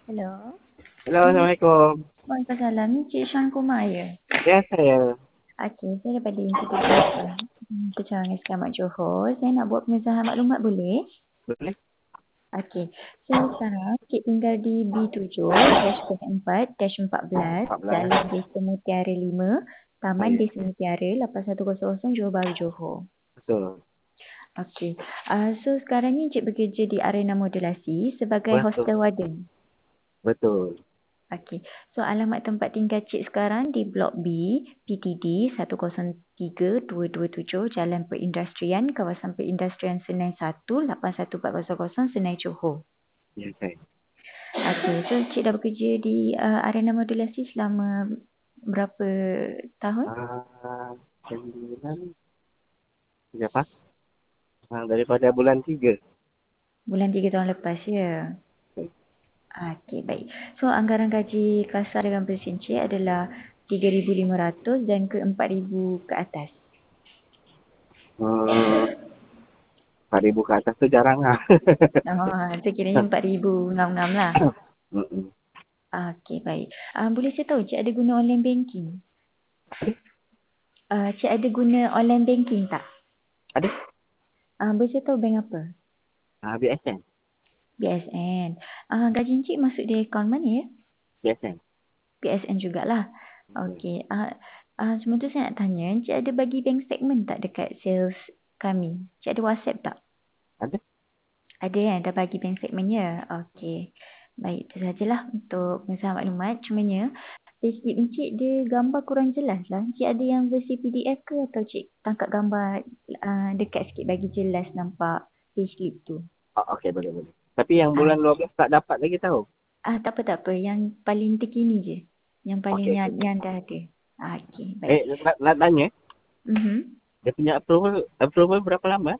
Hello. Hello, Ni Assalamualaikum. Waalaikumsalam. Ni Cik Syang Kumar ya? Ya, saya. Okey, saya daripada Institut Kecawangan Selamat Johor. Saya nak buat pengesahan maklumat boleh? Boleh? Okey. So sekarang Cik tinggal di B7-4-14 14. Jalan Desa Mutiara 5, Taman Ya, Desa Mutiara 8100 Johor Bahru Johor. betul. Okey. So sekarang ni Cik bekerja di Arena Modulasi sebagai Betul. hostel warden. Betul. Okey. So alamat tempat tinggal Cik sekarang di Blok B, PTD 103227 Jalan Perindustrian, Kawasan Perindustrian Senai 1, 81400 Senai Johor. Ya, saya. Okey. So Cik dah bekerja di Arena Modulasi selama berapa tahun? Ah, 9. Berapa? Daripada bulan 3. Bulan 3 tahun lepas ya. Okey, baik. So anggaran gaji kasar dengan bersin Cik adalah 3,500 dan ke 4,000 ke atas. 4,000 ke atas tu jarang lah. So kiranya 4,000 ngam-ngam lah. Mm-mm. Okey, baik. Boleh saya tahu Cik ada guna online banking? Cik ada guna online banking tak? Ada? Boleh saya tahu bank apa? BSN. BSN. Gaji Cik masuk di akaun mana ya? BSN. BSN jugalah. Okey. Cuma tu saya nak tanya, Cik ada bagi bank statement tak dekat sales kami? Cik ada WhatsApp tak? Ada? Ada yang dah bagi bank statementnya. Okey. Baik, itu sajalah untuk pengesahan maklumat. Cumanya, payslip Encik dia gambar kurang jelas lah. Encik ada yang versi PDF ke atau Cik tangkap gambar dekat sikit bagi jelas nampak payslip tu? Okey, boleh, boleh. Tapi yang Ah, bulan 12 tak dapat lagi tahu. tak apa. Yang paling terkini je. Yang paling Okey, yang, okey. yang dah ada. Okey, baik. Nak tanya, Mhm. dia punya approval berapa lama?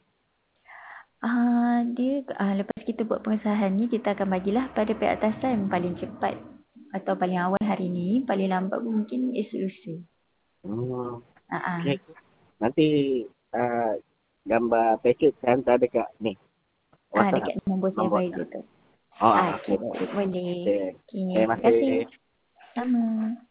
Dia lepas kita buat pengesahan ni kita akan bagilah pada pihak atasan paling cepat atau paling awal hari ni, paling lambat pun mungkin esok lusa. Hmm. Ah ah. Okey. Nanti uh, gambar package saya hantar dekat ni. WhatsApp. Dekat nombor saya Nombor. bagi tu. Oh, Okey, okey. baik. Boleh. Okey. Okey, Terima terima kasih. kasih. Sama.